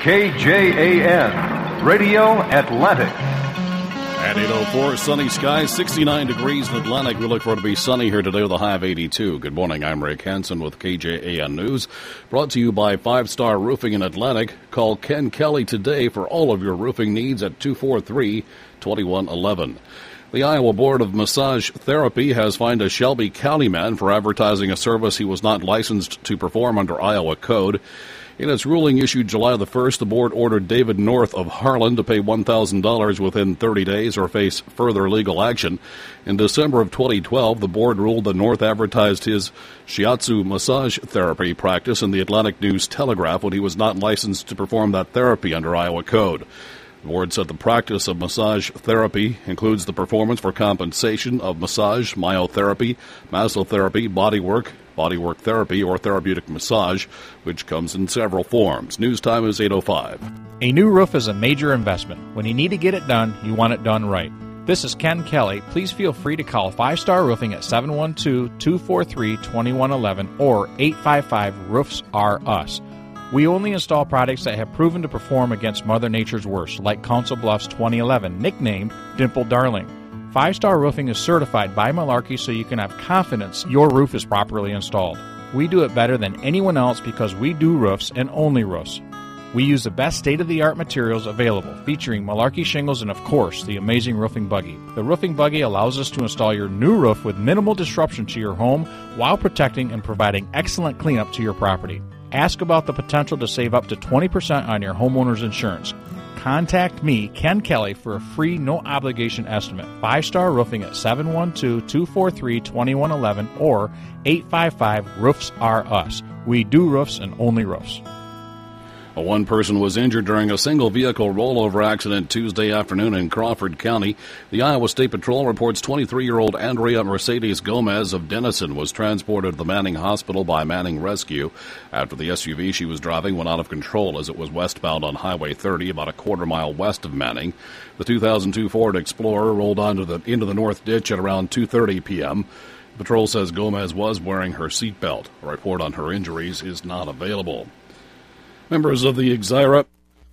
KJAN, Radio Atlantic. At 8:04, sunny skies, 69 degrees in Atlantic. We look forward to be sunny here today with a high of 82. Good morning, I'm Rick Hansen with KJAN News. Brought to you by 5 Star Roofing in Atlantic. Call Ken Kelly today for all of your roofing needs at 243-2111. The Iowa Board of Massage Therapy has fined a Shelby County man for advertising a service he was not licensed to perform under Iowa code. In its ruling issued July the 1st, the board ordered David North of Harlan to pay $1,000 within 30 days or face further legal action. In December of 2012, the board ruled that North advertised his shiatsu massage therapy practice in the Atlantic News-Telegraph when he was not licensed to perform that therapy under Iowa code. The board said the practice of massage therapy includes the performance for compensation of massage, myotherapy, masotherapy, bodywork therapy, or therapeutic massage, which comes in several forms. News time is 8:05. A new roof is a major investment. When you need to get it done, you want it done right. This is Ken Kelly. Please feel free to call 5 Star Roofing at 712-243-2111 or 855-ROOFS-RE-US. We only install products that have proven to perform against Mother Nature's worst, like Council Bluffs 2011, nicknamed Dimple Darling. 5 Star Roofing is certified by Malarkey so you can have confidence your roof is properly installed. We do it better than anyone else because we do roofs and only roofs. We use the best state-of-the-art materials available, featuring Malarkey shingles and, of course, the amazing roofing buggy. The roofing buggy allows us to install your new roof with minimal disruption to your home while protecting and providing excellent cleanup to your property. Ask about the potential to save up to 20% on your homeowner's insurance. Contact me, Ken Kelly, for a free, no-obligation estimate. 5 Star Roofing at 712-243-2111 or 855-ROOFS-RE-US. We do roofs and only roofs. One person was injured during a single-vehicle rollover accident Tuesday afternoon in Crawford County. The Iowa State Patrol reports 23-year-old Andrea Mercedes Gomez of Denison was transported to the Manning Hospital by Manning Rescue after the SUV she was driving went out of control as it was westbound on Highway 30 about a quarter-mile west of Manning. The 2002 Ford Explorer rolled into the north ditch at around 2:30 p.m. The patrol says Gomez was wearing her seatbelt. A report on her injuries is not available. Members of the Exira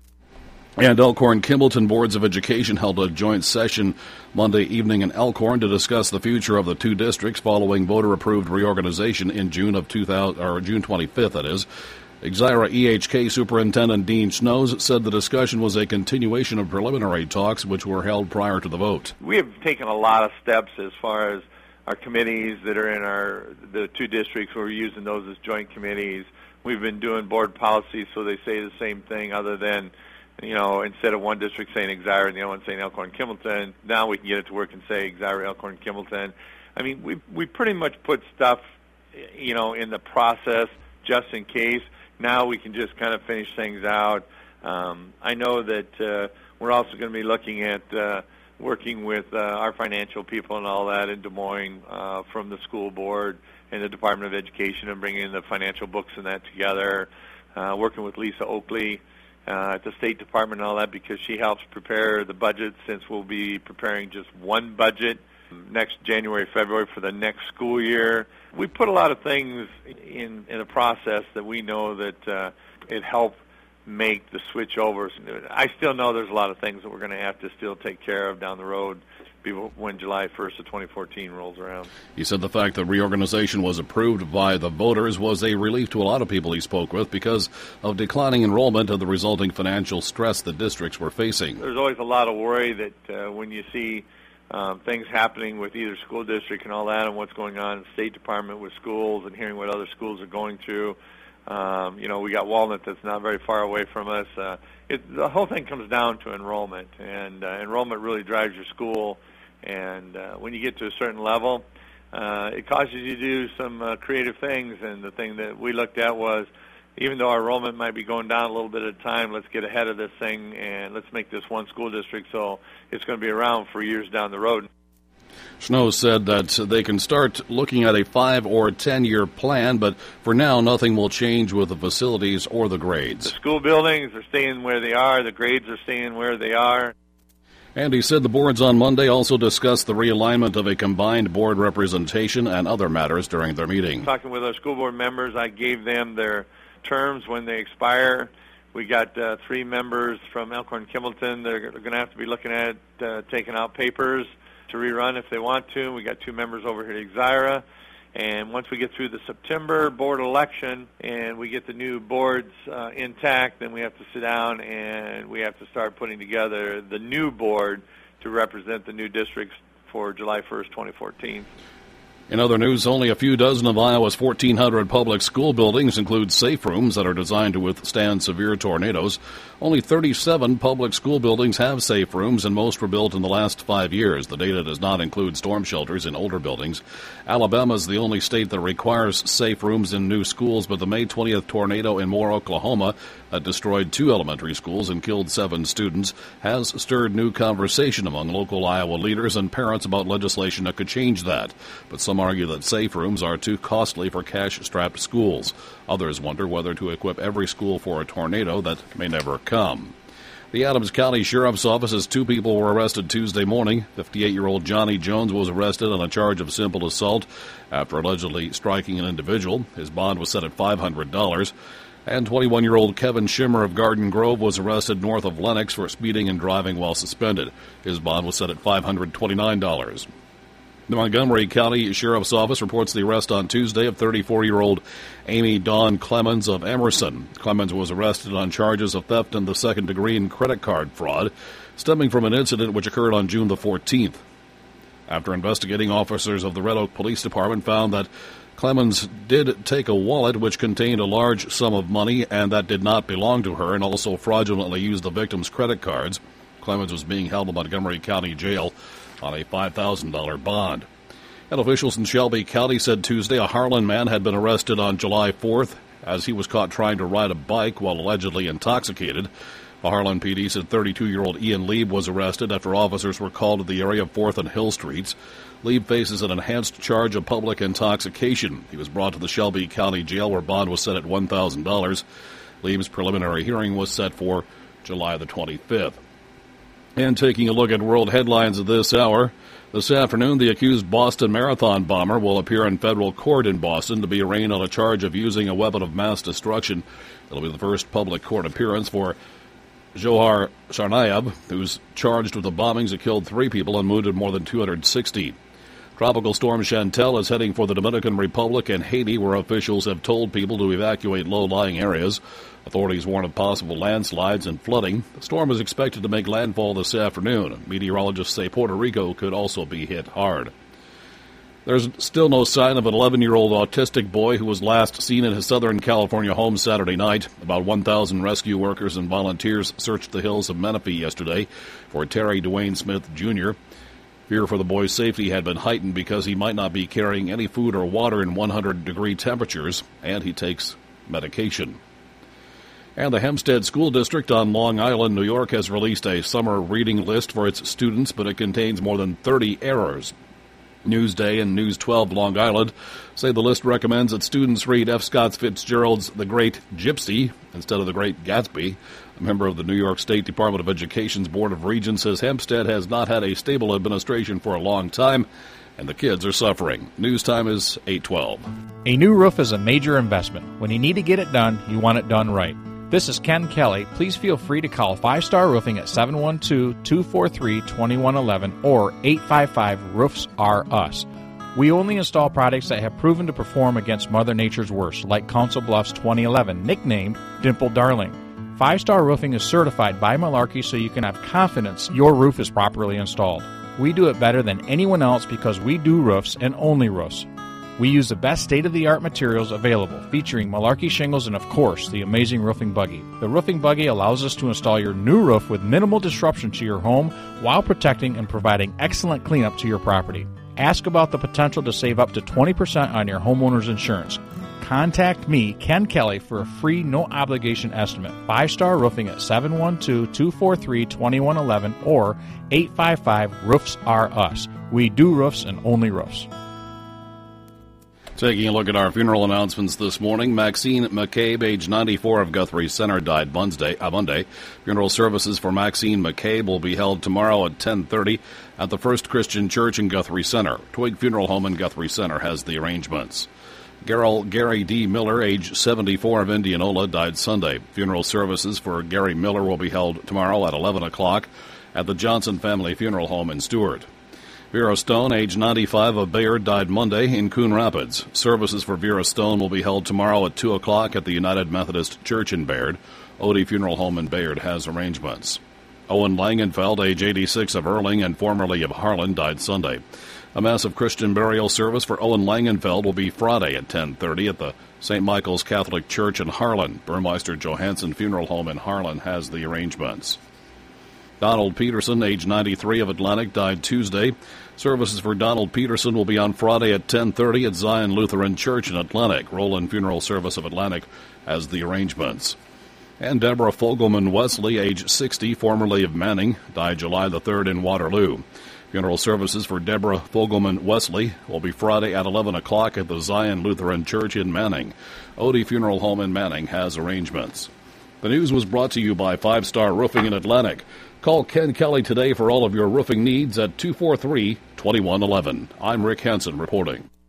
and Elkhorn-Kimballton Boards of Education held a joint session Monday evening in Elkhorn to discuss the future of the two districts following voter-approved reorganization in June 25th, that is. Exira EHK Superintendent Dean Snows said the discussion was a continuation of preliminary talks which were held prior to the vote. We have taken a lot of steps as far as our committees that are in the two districts. We're using those as joint committees. We've been doing board policies so they say the same thing other than, instead of one district saying Exira and the other one saying Elkhorn-Kimballton, now we can get it to work and say Exira, Elkhorn-Kimballton. I mean, we pretty much put stuff, in the process just in case. Now we can just kind of finish things out. I know that we're also going to be looking at working with our financial people and all that in Des Moines from the school board and the Department of Education and bringing the financial books and that together, working with Lisa Oakley at the State Department and all that because she helps prepare the budget since we'll be preparing just one budget next January, February for the next school year. We put a lot of things in a process that we know that it helped make the switch over. I still know there's a lot of things that we're going to have to still take care of down the road when July 1st of 2014 rolls around. He said the fact that reorganization was approved by the voters was a relief to a lot of people he spoke with because of declining enrollment and the resulting financial stress the districts were facing. There's always a lot of worry that when you see things happening with either school district and all that and what's going on in the State Department with schools and hearing what other schools are going through. We got Walnut that's not very far away from us. The whole thing comes down to enrollment, and enrollment really drives your school. And when you get to a certain level, it causes you to do some creative things. And the thing that we looked at was, even though our enrollment might be going down a little bit at a time, let's get ahead of this thing and let's make this one school district so it's going to be around for years down the road. Snow said that they can start looking at a 5 or 10-year plan, but for now, nothing will change with the facilities or the grades. The school buildings are staying where they are. The grades are staying where they are. And he said the boards on Monday also discussed the realignment of a combined board representation and other matters during their meeting. Talking with our school board members, I gave them their terms when they expire. We got 3 members from Elkhorn-Kimballton. They're going to have to be looking at taking out papers to rerun if they want to. We got 2 members over here at Exira. And once we get through the September board election and we get the new boards intact, then we have to sit down and we have to start putting together the new board to represent the new districts for July 1st, 2014. In other news, only a few dozen of Iowa's 1,400 public school buildings include safe rooms that are designed to withstand severe tornadoes. Only 37 public school buildings have safe rooms, and most were built in the last 5 years. The data does not include storm shelters in older buildings. Alabama is the only state that requires safe rooms in new schools, but the May 20th tornado in Moore, Oklahoma, that destroyed 2 elementary schools and killed 7 students, has stirred new conversation among local Iowa leaders and parents about legislation that could change that. But some argue that safe rooms are too costly for cash-strapped schools. Others wonder whether to equip every school for a tornado that may never come. The Adams County Sheriff's Office says 2 people were arrested Tuesday morning. 58-year-old Johnny Jones was arrested on a charge of simple assault after allegedly striking an individual. His bond was set at $500. And 21-year-old Kevin Schimmer of Garden Grove was arrested north of Lenox for speeding and driving while suspended. His bond was set at $529. The Montgomery County Sheriff's Office reports the arrest on Tuesday of 34-year-old Amy Dawn Clemens of Emerson. Clemens was arrested on charges of theft in the second degree and credit card fraud, stemming from an incident which occurred on June the 14th. After investigating, officers of the Red Oak Police Department found that Clemens did take a wallet which contained a large sum of money and that did not belong to her, and also fraudulently used the victim's credit cards. Clemens was being held in Montgomery County Jail on a $5,000 bond. And officials in Shelby County said Tuesday a Harlan man had been arrested on July 4th as he was caught trying to ride a bike while allegedly intoxicated. The Harlan PD said 32-year-old Ian Lieb was arrested after officers were called to the area of 4th and Hill Streets. Lieb faces an enhanced charge of public intoxication. He was brought to the Shelby County Jail where bond was set at $1,000. Lieb's preliminary hearing was set for July the 25th. And taking a look at world headlines of this hour, this afternoon the accused Boston Marathon bomber will appear in federal court in Boston to be arraigned on a charge of using a weapon of mass destruction. It'll be the first public court appearance for Johar Tsarnaev, who's charged with the bombings that killed 3 people and wounded more than 260. Tropical storm Chantal is heading for the Dominican Republic and Haiti, where officials have told people to evacuate low-lying areas. Authorities warn of possible landslides and flooding. The storm is expected to make landfall this afternoon. Meteorologists say Puerto Rico could also be hit hard. There's still no sign of an 11-year-old autistic boy who was last seen in his Southern California home Saturday night. About 1,000 rescue workers and volunteers searched the hills of Menifee yesterday for Terry Dwayne Smith, Jr. Fear for the boy's safety had been heightened because he might not be carrying any food or water in 100-degree temperatures, and he takes medication. And the Hempstead School District on Long Island, New York, has released a summer reading list for its students, but it contains more than 30 errors. Newsday and News 12 Long Island say the list recommends that students read F. Scott Fitzgerald's The Great Gypsy instead of The Great Gatsby. A member of the New York State Department of Education's Board of Regents says Hempstead has not had a stable administration for a long time, and the kids are suffering. News time is 8:12. A new roof is a major investment. When you need to get it done, you want it done right. This is Ken Kelly. Please feel free to call 5 Star Roofing at 712-243-2111 or 855-ROOFS-RE-US. We only install products that have proven to perform against Mother Nature's worst, like Council Bluffs 2011, nicknamed Dimple Darling. 5 Star Roofing is certified by Malarkey so you can have confidence your roof is properly installed. We do it better than anyone else because we do roofs and only roofs. We use the best state-of-the-art materials available, featuring Malarkey shingles and, of course, the amazing roofing buggy. The roofing buggy allows us to install your new roof with minimal disruption to your home while protecting and providing excellent cleanup to your property. Ask about the potential to save up to 20% on your homeowner's insurance. Contact me, Ken Kelly, for a free, no-obligation estimate. 5 Star Roofing at 712-243-2111 or 855-ROOFS-RE-US. We do roofs and only roofs. Taking a look at our funeral announcements this morning, Maxine McCabe, age 94, of Guthrie Center, died Monday. Funeral services for Maxine McCabe will be held tomorrow at 10:30 at the First Christian Church in Guthrie Center. Twig Funeral Home in Guthrie Center has the arrangements. Gary D. Miller, age 74, of Indianola, died Sunday. Funeral services for Gary Miller will be held tomorrow at 11 o'clock at the Johnson Family Funeral Home in Stuart. Vera Stone, age 95, of Bayard, died Monday in Coon Rapids. Services for Vera Stone will be held tomorrow at 2 o'clock at the United Methodist Church in Bayard. Odie Funeral Home in Bayard has arrangements. Owen Langenfeld, age 86, of Erling and formerly of Harlan, died Sunday. A massive Christian burial service for Owen Langenfeld will be Friday at 10:30 at the St. Michael's Catholic Church in Harlan. Burmeister Johansson Funeral Home in Harlan has the arrangements. Donald Peterson, age 93, of Atlantic, died Tuesday. Services for Donald Peterson will be on Friday at 10:30 at Zion Lutheran Church in Atlantic. Roland Funeral Service of Atlantic has the arrangements. And Deborah Fogelman Wesley, age 60, formerly of Manning, died July the 3rd in Waterloo. Funeral services for Deborah Fogelman Wesley will be Friday at 11 o'clock at the Zion Lutheran Church in Manning. Odie Funeral Home in Manning has arrangements. The news was brought to you by 5 Star Roofing in Atlantic. Call Ken Kelly today for all of your roofing needs at 243-2111. I'm Rick Hansen reporting.